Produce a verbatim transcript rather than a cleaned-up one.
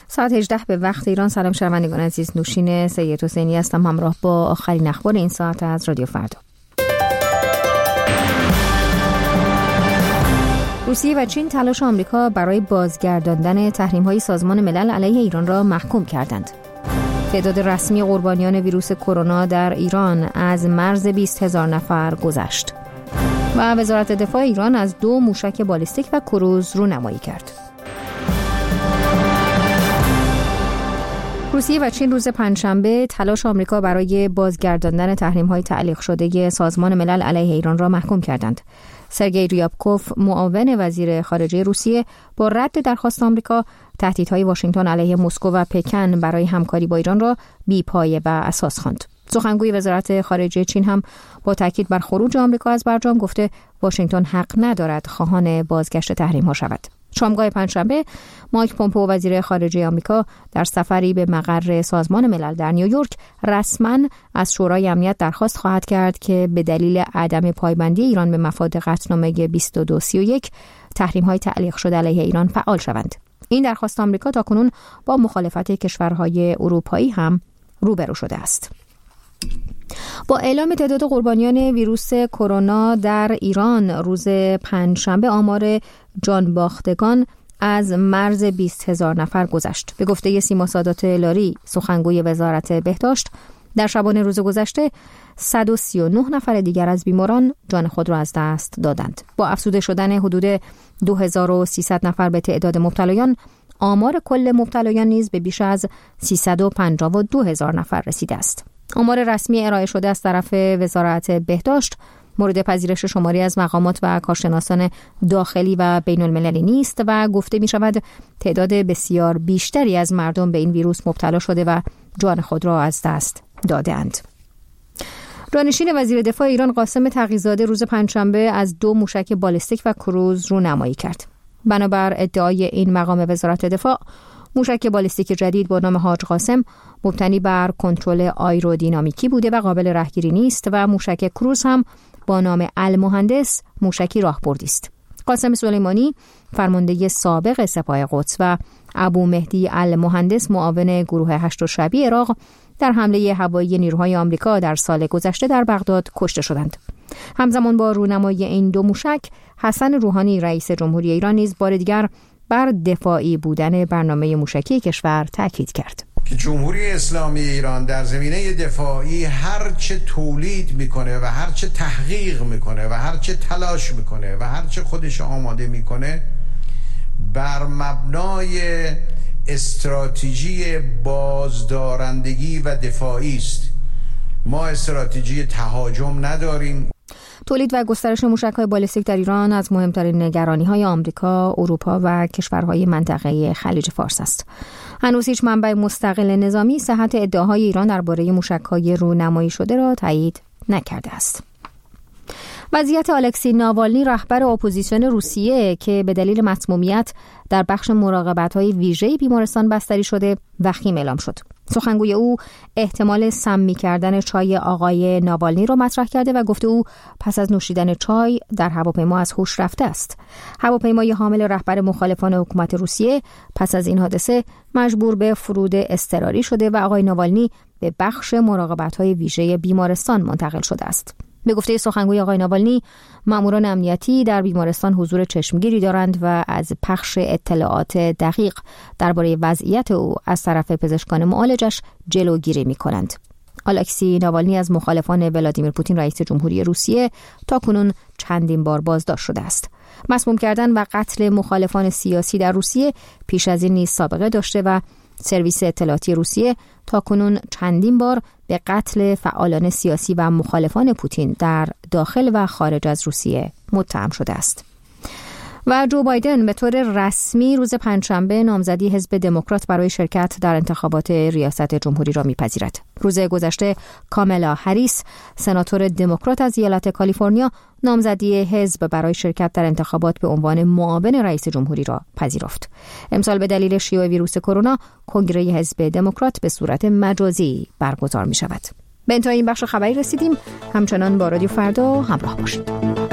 ساعت هجده به وقت ایران. سلام شنوندگان عزیز، نوشین سید حسینی هستم همراه با آخرین اخبار این ساعت از رادیو فردا. روسیه و چین تلاش آمریکا برای بازگرداندن تحریم‌های سازمان ملل علیه ایران را محکوم کردند. تعداد رسمی قربانیان ویروس کرونا در ایران از مرز بیست هزار نفر گذشت. و وزارت دفاع ایران از دو موشک بالستیک و کروز رونمایی کرد. روسیه و چین روز پنجشنبه تلاش آمریکا برای بازگرداندن تحریم‌های تعلیق شده سازمان ملل علیه ایران را محکوم کردند. سرگئی ریابکوف، معاون وزیر خارجه روسیه، با رد درخواست آمریکا، تهدیدهای واشنگتن علیه مسکو و پکن برای همکاری با ایران را بی‌پایه و اساس خواند. سخنگوی وزارت خارجه چین هم با تاکید بر خروج آمریکا از برجام گفته واشنگتن حق ندارد خواهان بازگشت تحریم‌ها شود. شامگاه پنجشنبه مایک پومپئو وزیر خارجه آمریکا در سفری به مقر سازمان ملل در نیویورک رسما از شورای امنیت درخواست خواهد کرد که به دلیل عدم پایبندی ایران به مفاد قطعنامه بیست و دو سی و یک تحریم‌های تعلیق شده علیه ایران فعال شوند. این درخواست آمریکا تاکنون با مخالفت کشورهای اروپایی هم روبرو شده است. با اعلام تعداد قربانیان ویروس کرونا در ایران روز پنجشنبه آمار جان باختگان از مرز بیست هزار نفر گذشت. به گفته سیما سادات لاری، سخنگوی وزارت بهداشت، در شبانه روز گذشته صد و سی و نه نفر دیگر از بیماران جان خود را از دست دادند. با افزوده شدن حدود دو هزار و سیصد نفر به تعداد مبتلایان، آمار کل مبتلایان نیز به بیش از سیصد و پنجاه و دو هزار نفر رسیده است. آمار رسمی ارائه شده از طرف وزارت بهداشت مورد پذیرش شماری از مقامات و کارشناسان داخلی و بین المللی نیست و گفته می شود تعداد بسیار بیشتری از مردم به این ویروس مبتلا شده و جان خود را از دست دادند. رانشین وزیر دفاع ایران قاسم تقی‌زاده روز پنجشنبه از دو موشک بالستیک و کروز رونمایی کرد. بنابر ادعای این مقام وزارت دفاع، موشک بالستیک جدید با نام حاج قاسم مبتنی بر کنترل آیرودینامیکی بوده و قابل رهگیری نیست و موشک کروز هم با نام المهندس موشکی راهبردی است. قاسم سلیمانی، فرمانده سابق سپاه قدس، و ابو مهدی المهندس، معاون گروه هشت شبی عراق، در حمله هوایی نیروهای آمریکا در سال گذشته در بغداد کشته شدند. همزمان با رونمایی این دو موشک، حسن روحانی رئیس جمهوری ایران نیز بار دیگر بر دفاعی بودن برنامه موشکی کشور تاکید کرد. که جمهوری اسلامی ایران در زمینه دفاعی هر چه تولید میکنه و هر چه تحقیق میکنه و هر چه تلاش میکنه و هر چه خودش آماده میکنه بر مبنای استراتژی بازدارندگی و دفاعی است. ما استراتژی تهاجم نداریم. تولید و گسترش موشک‌های بالستیک در ایران از مهمترین نگرانی‌های آمریکا، اروپا و کشورهای منطقه خلیج فارس است. هنوز هیچ منبع مستقل نظامی صحت ادعاهای ایران درباره موشک‌های رونمایی شده را تایید نکرده است. وضعیت الکسی ناوالنی، رهبر اپوزیسیون روسیه که به دلیل مسمومیت در بخش مراقبت‌های ویژه بیمارستان بستری شده، وخیم اعلام شد. سخنگوی او احتمال سمی کردن چای آقای ناوالنی را مطرح کرده و گفته او پس از نوشیدن چای در هواپیما از هوش رفته است. هواپیمای حامل رهبر مخالفان حکومت روسیه پس از این حادثه مجبور به فرود اضطراری شده و آقای ناوالنی به بخش مراقبت‌های ویژه بیمارستان منتقل شده است. به گفته سخنگوی آقای ناوالنی، ماموران امنیتی در بیمارستان حضور چشمگیری دارند و از پخش اطلاعات دقیق درباره وضعیت او از طرف پزشکان معالجش جلوگیری می‌کنند. الکسی ناوالنی از مخالفان ولادیمیر پوتین رئیس جمهوری روسیه تاکنون چندین بار بازداشت شده است. مسموم کردن و قتل مخالفان سیاسی در روسیه پیش از این نیز سابقه داشته و سرویس اطلاعاتی روسیه تاکنون چندین بار به قتل فعالان سیاسی و مخالفان پوتین در داخل و خارج از روسیه متهم شده است. و جو بایدن به طور رسمی روز پنجشنبه نامزدی حزب دموکرات برای شرکت در انتخابات ریاست جمهوری را می‌پذیرد. روز گذشته کامالا هریس، سناتور دموکرات از ایالت کالیفرنیا، نامزدی حزب برای شرکت در انتخابات به عنوان معاون رئیس جمهوری را پذیرفت. امسال به دلیل شیوع ویروس کرونا، کنگره حزب دموکرات به صورت مجازی برگزار می‌شود. به انتهای این بخش خبری رسیدیم. همچنان با رادیو فردا همراه باشید.